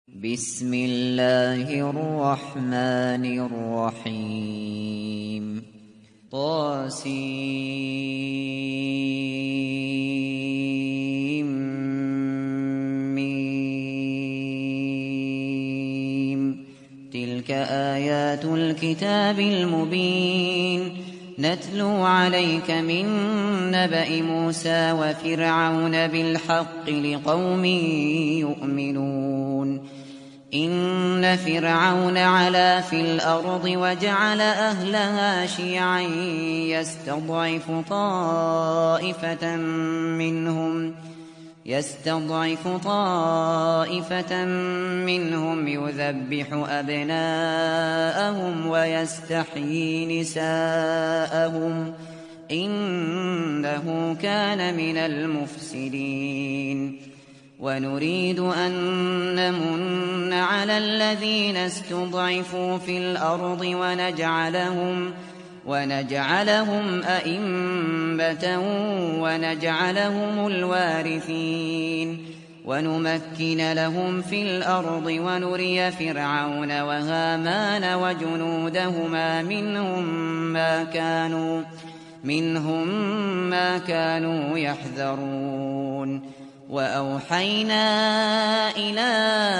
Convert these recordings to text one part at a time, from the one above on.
بسم الله الرحمن الرحيم طاسيم تلك آيات الكتاب المبين نتلو عليك من نبأ موسى وفرعون بالحق لقوم يؤمنون إن فرعون علا في الأرض وجعل أهلها شيعا يستضعف طائفة منهم يذبح أبناءهم ويستحيي نساءهم إنه كان من المفسدين ونريد أن نمن على الذين استضعفوا في الأرض ونجعلهم أئمة ونجعلهم الوارثين ونمكن لهم في الأرض ونري فرعون وهامان وجنودهما منهم ما كانوا يحذرون وأوحينا إلى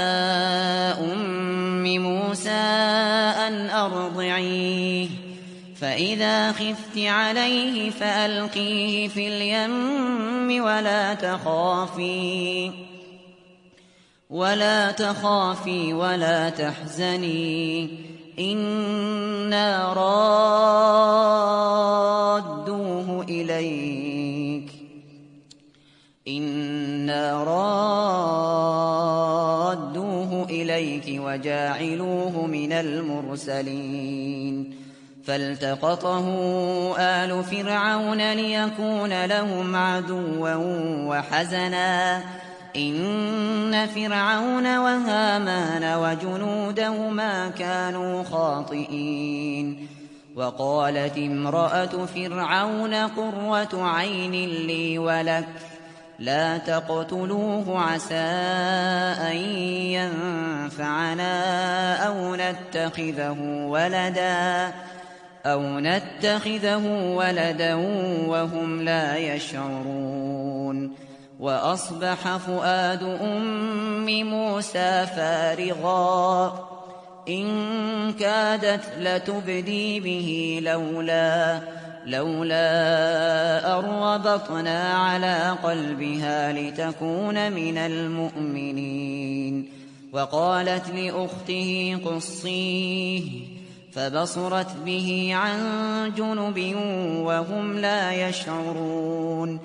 أم موسى أن أرضعيه فإذا خفت عليه فألقيه في اليم ولا تخافي ولا تحزني إنا رادوه إليك وجاعلوه من المرسلين فالتقطه آل فرعون ليكون لهم عدوا وحزنا إن فرعون وهامان وجنودهما كانوا خاطئين وقالت امرأة فرعون قرة عين لي ولك لا تقتلوه عسى أن ينفعنا أو نتخذه ولدا وهم لا يشعرون وأصبح فؤاد أم موسى فارغا إن كادت لتبدي به لولا أربطنا على قلبها لتكون من المؤمنين وقالت لأخته قصيه فبصرت به عن جنب وهم لا يشعرون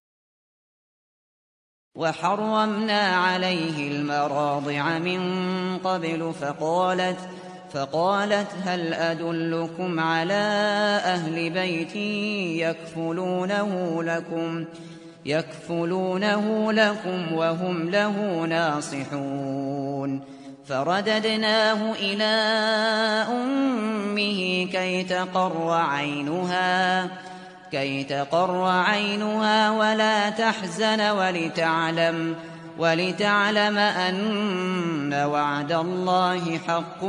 وحرمنا عليه المراضع من قبل فقالت هل أدلكم على أهل بيت يكفلونه لكم وهم له ناصحون فرددناه إلى أمه كي تقر عينها ولا تحزن ولتعلم أن وعد الله حق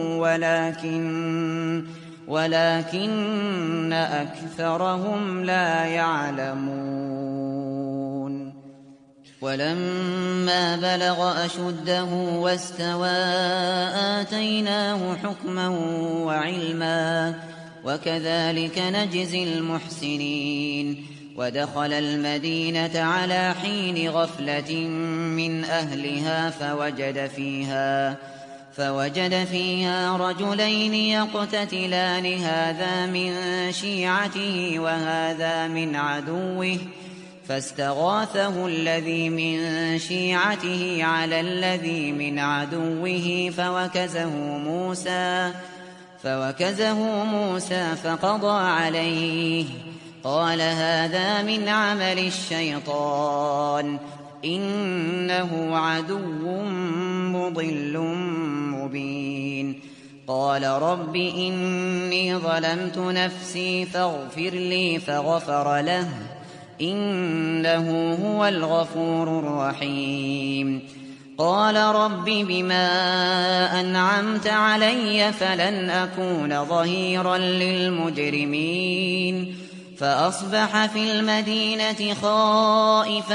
ولكن أكثرهم لا يعلمون ولما بلغ أشده واستوى آتيناه حكما وعلما وكذلك نجزي المحسنين ودخل المدينة على حين غفلة من أهلها فوجد فيها رجلين يقتتلان هذا من شيعته وهذا من عدوه فاستغاثه الذي من شيعته على الذي من عدوه فوكزه موسى فقضى عليه قال هذا من عمل الشيطان إنه عدو مضل مبين قال رب إني ظلمت نفسي فاغفر لي فغفر له إنه هو الغفور الرحيم قال رب بما أنعمت علي فلن أكون ظهيرا للمجرمين فأصبح في المدينة خائفا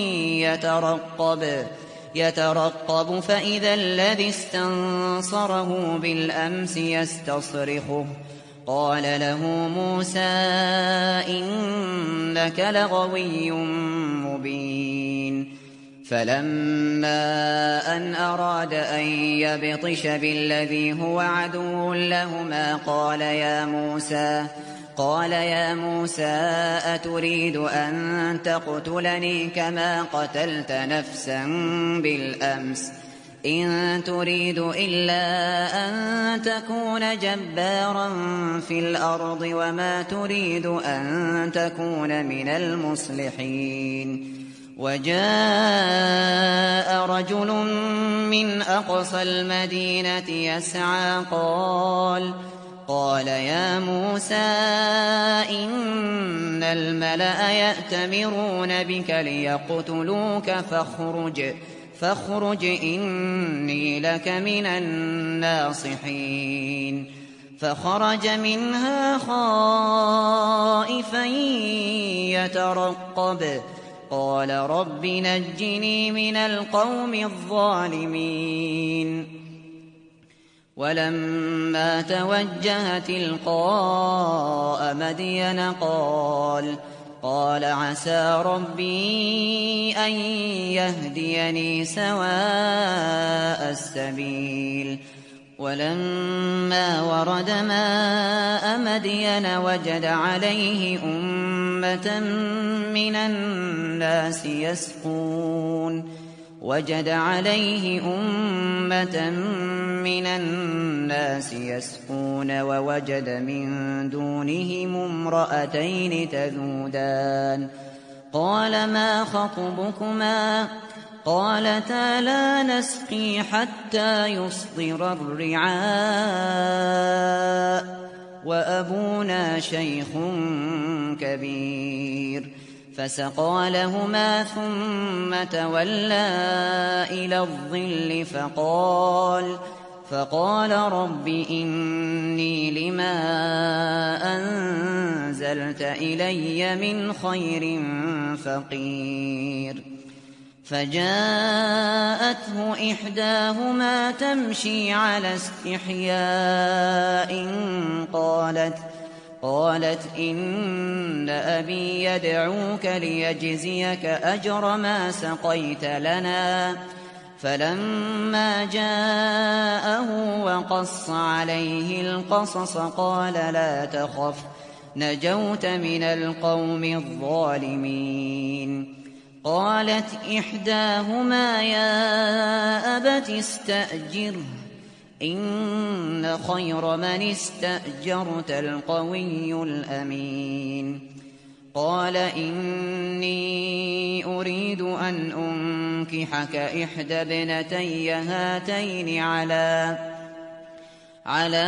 يترقب فإذا الذي استنصره بالأمس يستصرخه قال له موسى إنك لغوي مبين فلما أن أراد أن يبطش بالذي هو عدو لهما قال يا موسى أتريد أن تقتلني كما قتلت نفسا بالأمس إن تريد إلا أن تكون جبارا في الأرض وما تريد أن تكون من المصلحين وجاء رجل من أقصى المدينة يسعى قال يا موسى إن الملأ يأتمرون بك ليقتلوك فاخرج إني لك من الناصحين فخرج منها خائفا يترقب قال رب نجني من القوم الظالمين ولما توجه تلقاء مدين قال عسى ربي أن يهديني سواء السبيل ولما ورد ماء مدين وجد عليه أمة من الناس يسقون ووجد من دونهم امرأتين تذودان قال ما خطبكما قالتا لا نسقي حتى يصدر الرعاء وأبونا شيخ كبير فسقى لهما ثم تولى إلى الظل فقال رب إني لما أنزلت إلي من خير فقير فجاءته إحداهما تمشي على استحياء قالت إن أبي يدعوك ليجزيك أجر ما سقيت لنا فلما جاءه وقص عليه القصص قال لا تخف نجوت من القوم الظالمين قالت إحداهما يا أبت استأجره إن خير من استأجرت القوي الأمين قال إني أريد أن أنكحك إحدى ابنتي هاتين على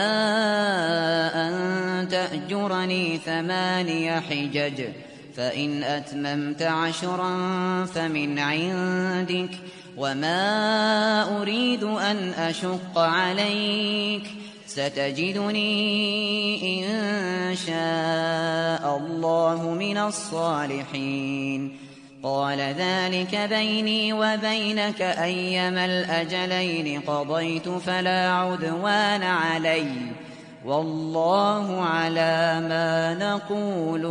أن تأجرني 8 حجج فإن أتممت 10 فمن عندك وما أريد أن أشق عليك ستجدني إن شاء الله من الصالحين قال ذلك بيني وبينك أيما الأجلين قضيت فلا عدوان علي والله على ما نقول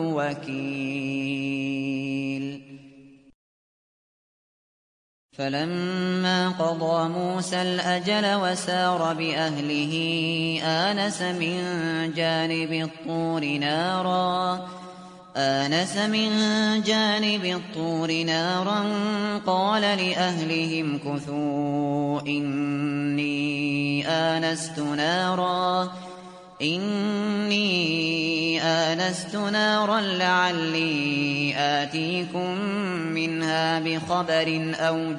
وكيل فلما قضى موسى الأجل وسار بأهله آنس من جانب الطور نارا قال لأهلهم كثوا إني آنست نارا لعلي آتيكم منها بخبر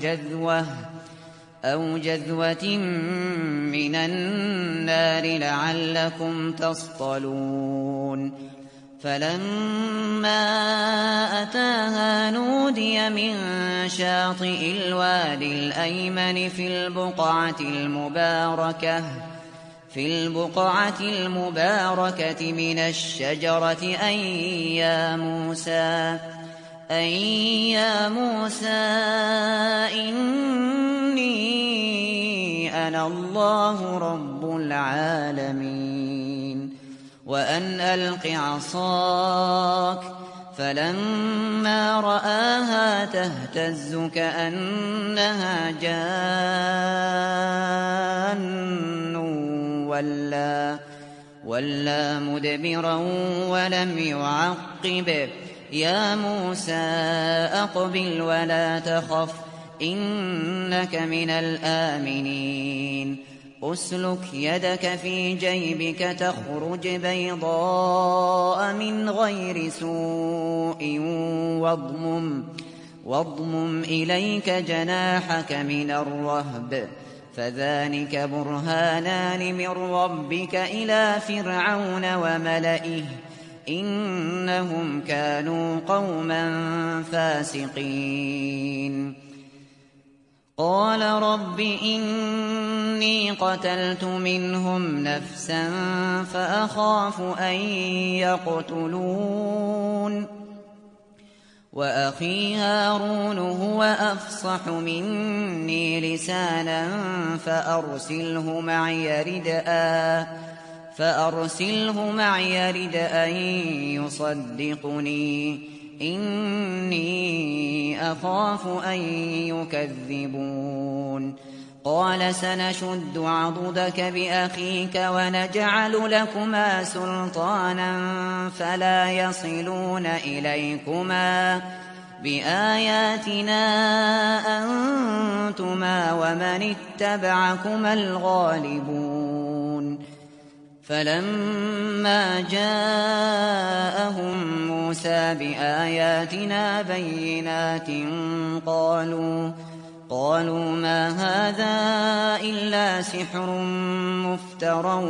أو جذوة من النار لعلكم تصطلون فلما أتاها نودي من شاطئ الوادي الأيمن في البقعة المباركة من الشجرة أن يا موسى إني أنا الله رب العالمين وأن ألق عصاك. فلما رآها تهتز كأنها جان ولا مدبرا ولم يعقب. يا موسى أقبل ولا تخف إنك من الآمنين. أسلك يدك في جيبك تخرج بيضاء من غير سوء واضمم إليك جناحك من الرهب فذلك برهانان من ربك إلى فرعون وملئه إنهم كانوا قوما فاسقين. قال رب إني قتلت منهم نفسا فأخاف أن يقتلون وأخي هارون هو أفصح مني لسانا فأرسله معي يرد أن يصدقني إني أخاف أن يكذبون. قال سنشد عضدك بأخيك ونجعل لكما سلطانا فلا يصلون إليكما بآياتنا أنتما ومن اتبعكما الغالبون. فلما جاءهم موسى بآياتنا بينات قالوا ما هذا إلا سحر مفترى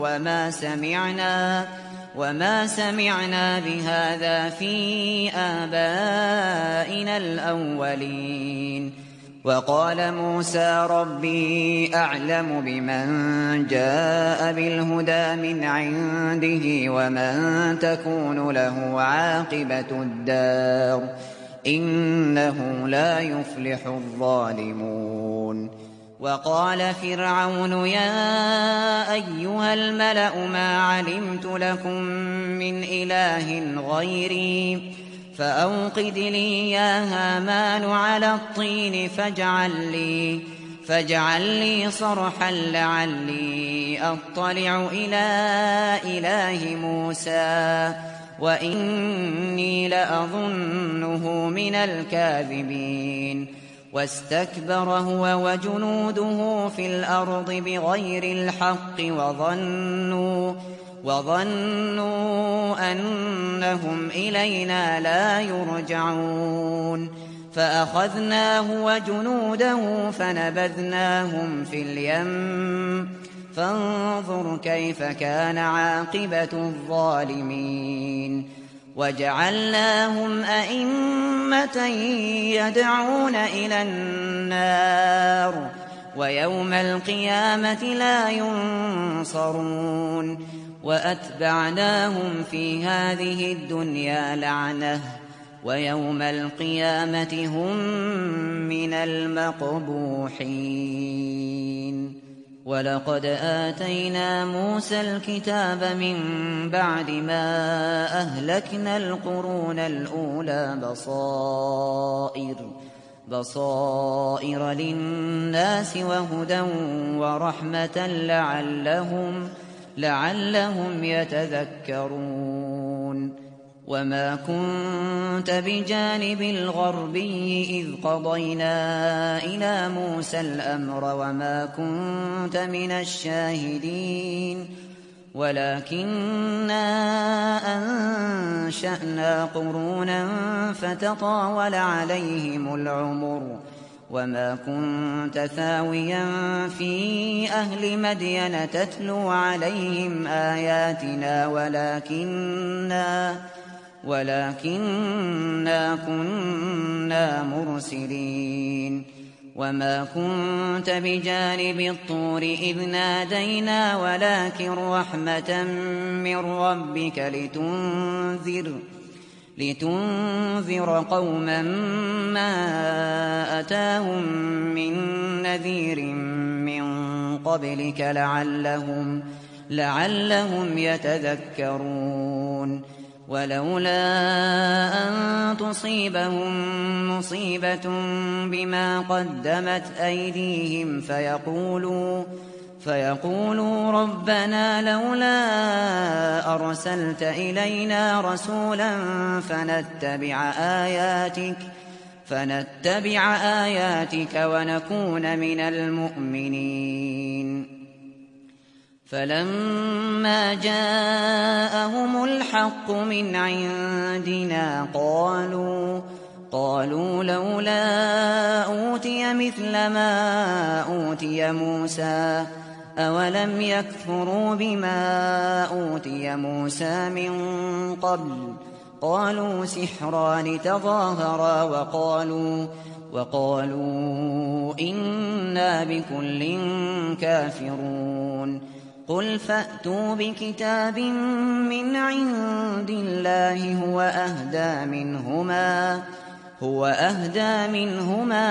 وما سمعنا بهذا في آبائنا الأولين. وقال موسى ربي أعلم بمن جاء بالهدى من عنده ومن تكون له عاقبة الدار إنه لا يفلح الظالمون. وقال فرعون يا أيها الملأ ما علمت لكم من إله غيري فأوقد لي يا هامان على الطين فاجعل لي صرحا لعلي أطلع إلى إله موسى وإني لأظنه من الكاذبين. واستكبر هو وجنوده في الأرض بغير الحق وظنوا أنهم إلينا لا يرجعون. فأخذناه وجنوده فنبذناهم في اليم فانظر كيف كان عاقبة الظالمين. وجعلناهم أئمة يدعون إلى النار ويوم القيامة لا ينصرون. وأتبعناهم في هذه الدنيا لعنة ويوم القيامة هم من المقبوحين. ولقد آتينا موسى الكتاب من بعد ما أهلكنا القرون الأولى بصائر للناس وهدى ورحمة لعلهم يتذكرون. وما كنت بجانب الغربي إذ قضينا إلى موسى الأمر وما كنت من الشاهدين ولكننا أنشأنا قرونا فتطاول عليهم العمر وما كنت ثاويا في أهل مدين تتلو عليهم آياتنا ولكننا كنا مرسلين. وما كنت بجانب الطور إذ نادينا ولكن رحمة من ربك لتنذر قوما ما أتاهم من نذير من قبلك لعلهم يتذكرون. ولولا أن تصيبهم مصيبة بما قدمت أيديهم فيقولوا ربنا لولا أرسلت إلينا رسولا فنتبع آياتك ونكون من المؤمنين. فلما جاءهم الحق من عندنا قالوا لولا أوتي مثل ما أوتي موسى أولم يكفروا بما أوتي موسى من قبل. قالوا سحران تظاهرا وقالوا إنا بكل كافرون. قل فأتوا بكتاب من عند الله هو أهدى منهما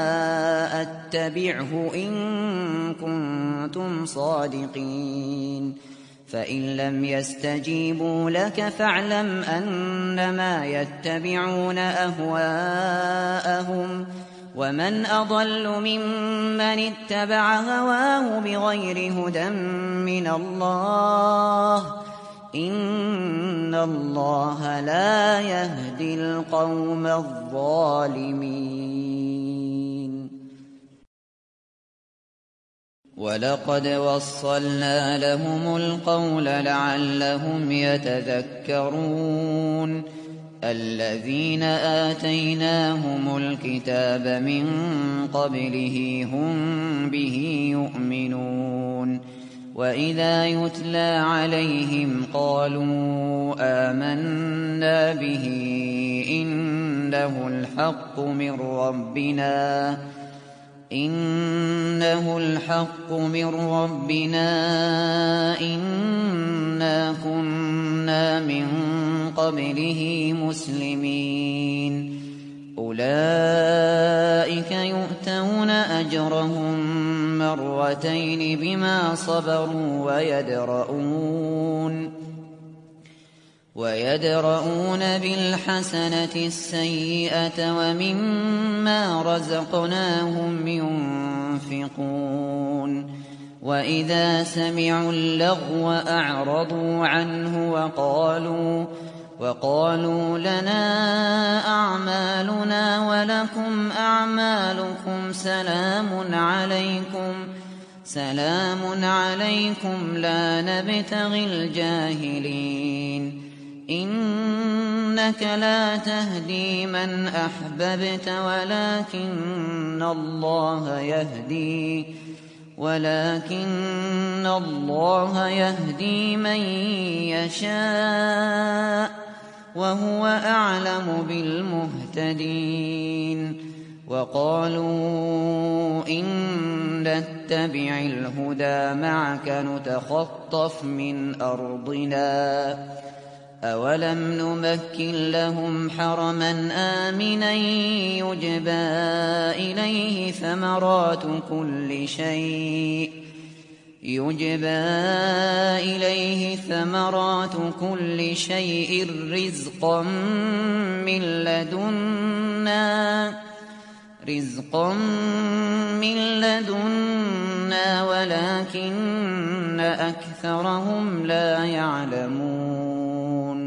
أتبعه إن كنتم صادقين. فإن لم يستجيبوا لك فاعلم أنما يتبعون أهواءهم ومن أضل ممن اتبع هواه بغير هدى من الله إن الله لا يهدي القوم الظالمين. ولقد وصلنا لهم القول لعلهم يتذكرون. الذين آتيناهم الكتاب من قبله هم به يؤمنون. وإذا يتلى عليهم قالوا آمنا به إنه الحق من ربنا إنا كنا من قبله مسلمين. أولئك يؤتون أجرهم مرتين بما صبروا ويدرؤون بالحسنة السيئة ومما رزقناهم ينفقون. وإذا سمعوا اللغو أعرضوا عنه وقالوا لنا أعمالنا ولكم أعمالكم سلام عليكم لا نبتغي الجاهلين. إنك لا تهدي من أحببت ولكن الله يهدي من يشاء وهو أعلم بالمهتدين. وقالوا إن نتبع الهدى معك نتخطف من أرضنا أولم نمكن لهم حرما آمنا يجبى إليه ثمرات كل شيء رزقا من لدنا ولكن أكثرهم لا يعلمون.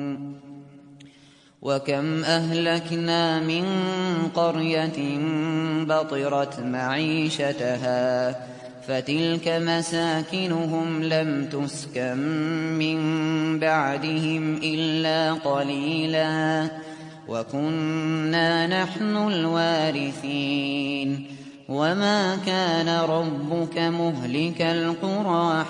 وكم أهلكنا من قرية بطرت معيشتها فتلك مساكنهم لم تسكن من بعدهم إلا قليلا وكنا نحن الوارثين. وما كان ربك مهلك القرى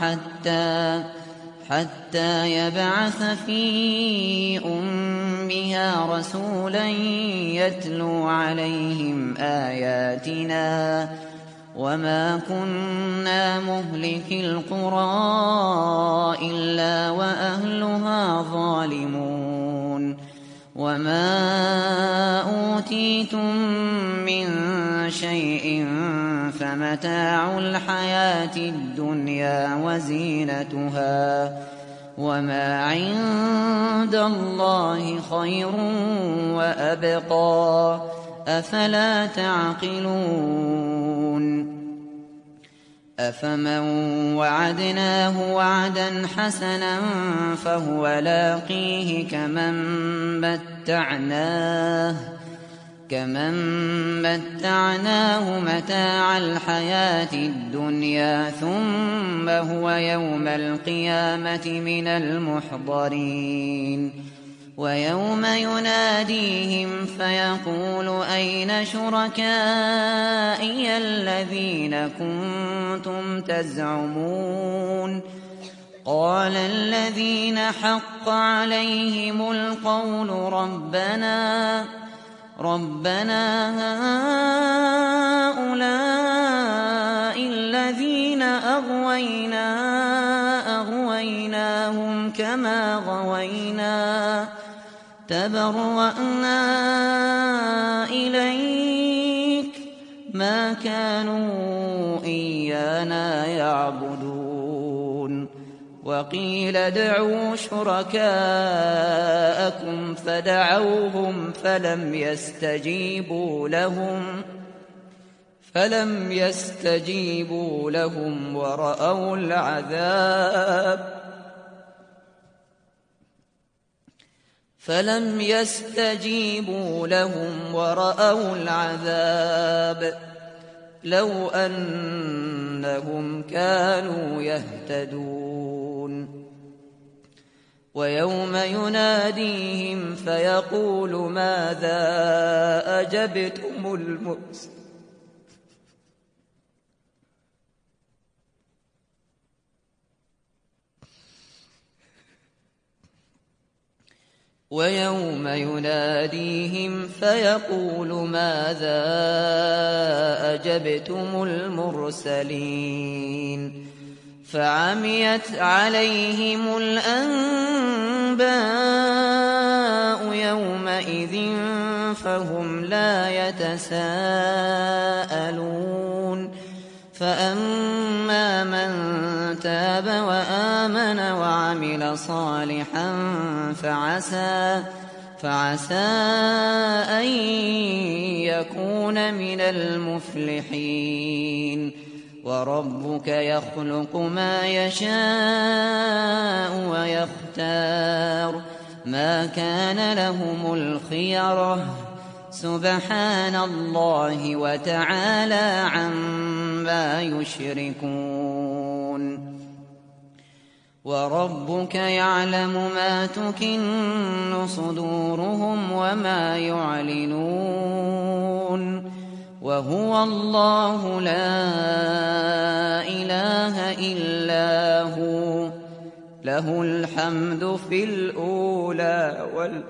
حتى يبعث في أمها رسولا يتلو عليهم آياتنا وما كنا مهلك القرى إلا وأهلها ظالمون وما أوتيتم من شيء فمتاع الحياة الدنيا وزينتها وما عند الله خير وأبقى أفلا تعقلون أفمن وعدناه وعدا حسنا فهو لاقيه كمن متعناه متاع الحياة الدنيا ثم هو يوم القيامة من المحضرين ويوم يناديهم فيقول أين شركائي الذين كنتم تزعمون قال الذين حق عليهم القول ربنا هؤلاء الذين أغويناهم كما غوينا تبرأنا إليك ما كانوا إيانا يعبدون وقيل ادعوا شركاءكم فدعوهم فلم يستجيبوا لهم ورأوا العذاب لو أنهم كانوا يهتدون ويوم يناديهم فيقول ماذا أجبتم المرسلين ويوم يناديهم فيقول ماذا أجبتم المرسلين فعميت عليهم الأنباء يومئذ فهم لا يتساءلون فأما من تاب وآمن وعمل صالحا فعسى أن يكون من المفلحين وربك يخلق ما يشاء ويختار ما كان لهم الخيرة سبحان الله وتعالى عما يشركون وربك يعلم ما تكن صدورهم وما يعلنون وهو الله لا إله إلا هو له الحمد في الأولى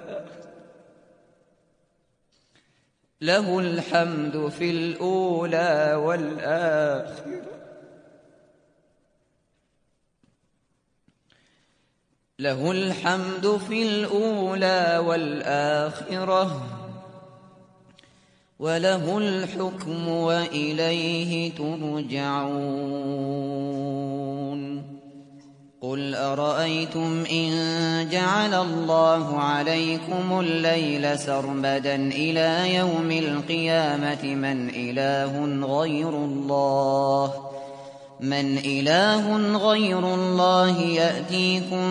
والآخرة له الحمد في الأولى والآخرة وله الحكم وإليه ترجعون قل أرأيتم إن جعل الله عليكم الليل سرمدا إلى يوم القيامة من إله غير الله يأتيكم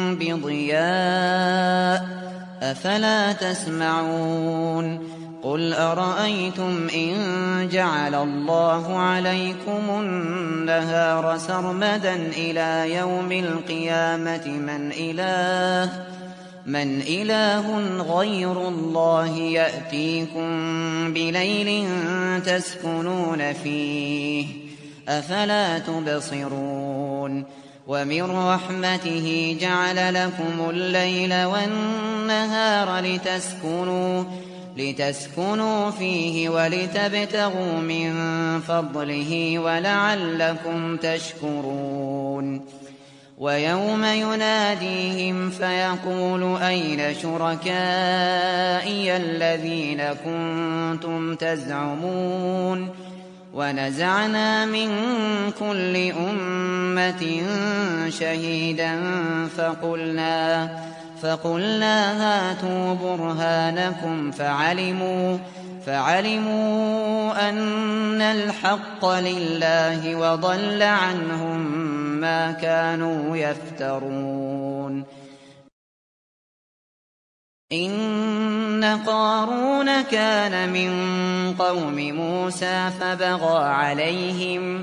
بضياء أفلا تسمعون قل أرأيتم إن جعل الله عليكم النهار سرمدا إلى يوم القيامة من إله غير الله يأتيكم بليل تسكنون فيه أفلا تبصرون ومن رحمته جعل لكم الليل والنهار لتسكنوا فيه ولتبتغوا من فضله ولعلكم تشكرون ويوم يناديهم فيقول أين شركائي الذين كنتم تزعمون ونزعنا من كل أمة شهيدا فقلنا هاتوا برهانكم فعلموا أن الحق لله وضل عنهم ما كانوا يفترون إن قارون كان من قوم موسى فبغى عليهم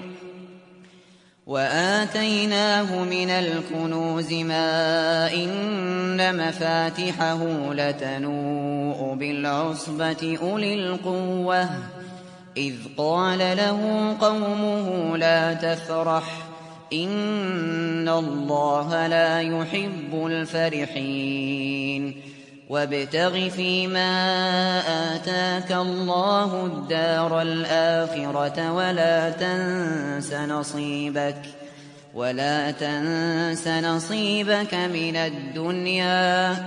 وآتيناه من الكنوز ما إن مفاتحه لتنوء بالعصبة أولي القوة إذ قال له قومه لا تفرح إن الله لا يحب الفرحين وابتغ فيما آتاك الله الدار الآخرة ولا تنس نصيبك من الدنيا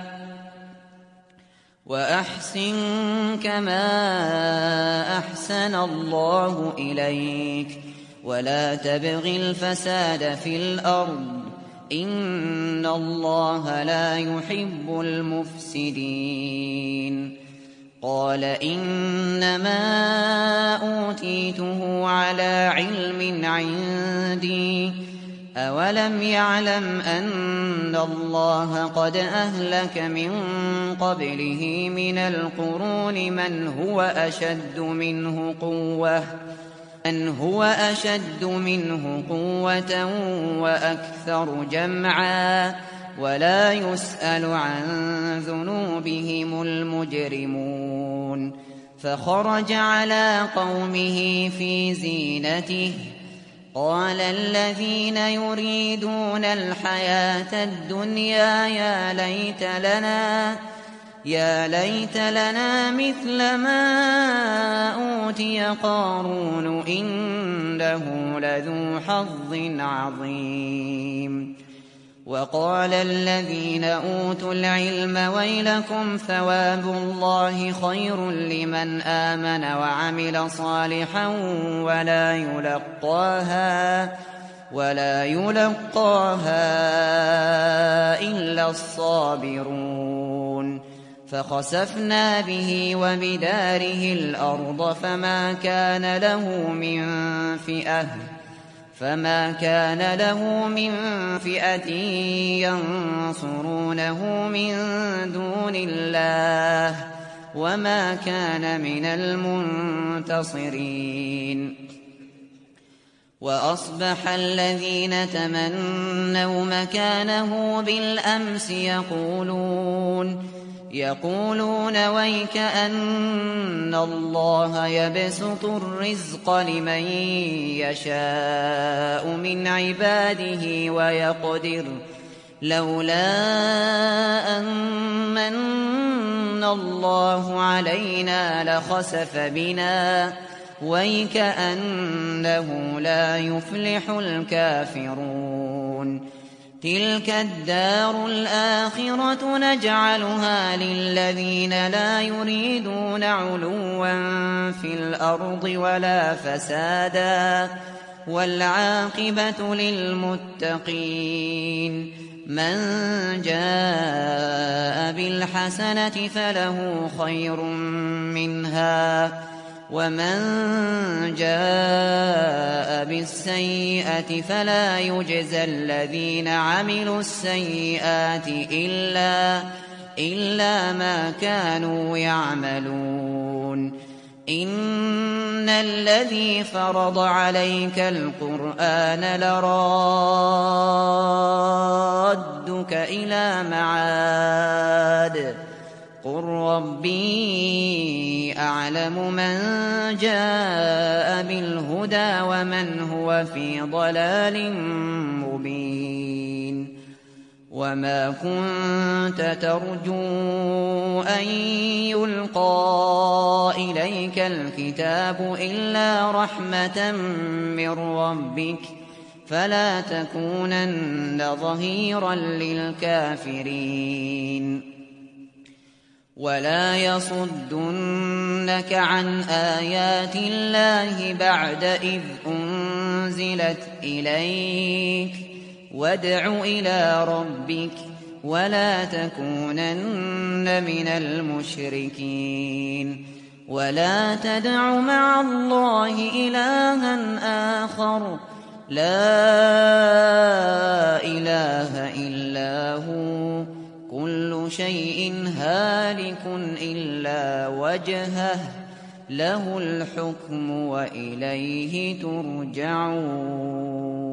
وأحسن كما أحسن الله إليك ولا تبغ الفساد في الأرض إن الله لا يحب المفسدين قال إنما أوتيته على علم عندي أولم يعلم أن الله قد أهلك من قبله من القرون من هو أشد منه قوة وأكثر جمعا ولا يسأل عن ذنوبهم المجرمون فخرج على قومه في زينته قال الذين يريدون الحياة الدنيا يا ليت لنا مثل ما أوتي قارون إنه لذو حظ عظيم وقال الذين أوتوا العلم ويلكم ثواب الله خير لمن آمن وعمل صالحا ولا يلقاها إلا الصابرون فخسفنا به وبداره الأرض فما كان له من فئة ينصرونه من دون الله وما كان من المنتصرين وأصبح الذين تمنوا مكانه بالأمس يقولون ويك أن الله يبسط الرزق لمن يشاء من عباده ويقدر لولا أن من الله علينا لخسف بنا ويك أنه لا يفلح الكافرون تلك الدار الآخرة نجعلها للذين لا يريدون علوا في الأرض ولا فسادا والعاقبة للمتقين من جاء بالحسنة فله خير منها ومن جاء بالسيئة فلا يجزى الذين عملوا السيئات إلا ما كانوا يعملون إن الذي فرض عليك القرآن لرادك ربك إلى معاد قل ربي أعلم من جاء بالهدى ومن هو في ضلال مبين وما كنت ترجو أن يلقى إليك الكتاب إلا رحمة من ربك فلا تكونن ظهيرا للكافرين ولا يصدنك عن آيات الله بعد إذ أنزلت إليك وادع إلى ربك ولا تكونن من المشركين ولا تدع مع الله إلها آخر لا إله إلا هو كل شيء هالك إلا وجهه له الحكم وإليه ترجعون